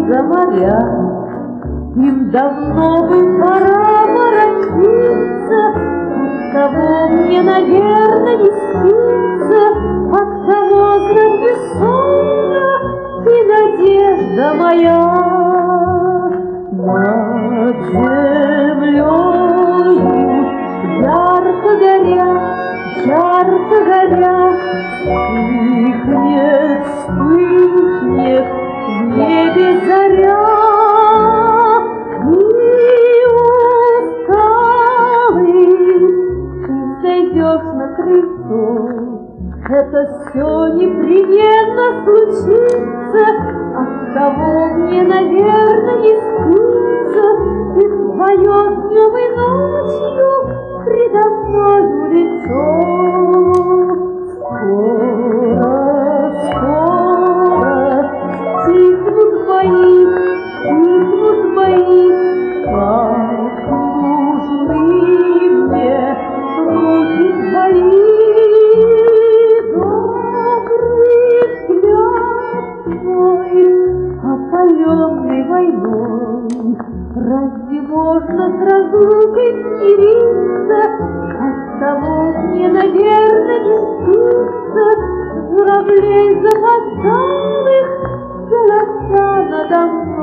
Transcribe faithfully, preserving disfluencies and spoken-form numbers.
за моря. Им давно бы пора воротиться, оттого мне, наверное, не снится, оттого знак бессонно ты, надежда моя. Над землею ярко горя, ярко горя, вспыхнет, вспыхнет в небе заря. На крыльцо, это все непременно случится, оттого мне, наверное, не снится, и твое днем и ночью предо мною лицо. Скоро, скоро стихнут бои, стихнут бои, как нужны мне руки твои. Добрый взгляд твой, опаленный войной, разве можно с разлукой смириться? Оттого мне, наверное, не снится журавлей запоздалых голоса надо мной.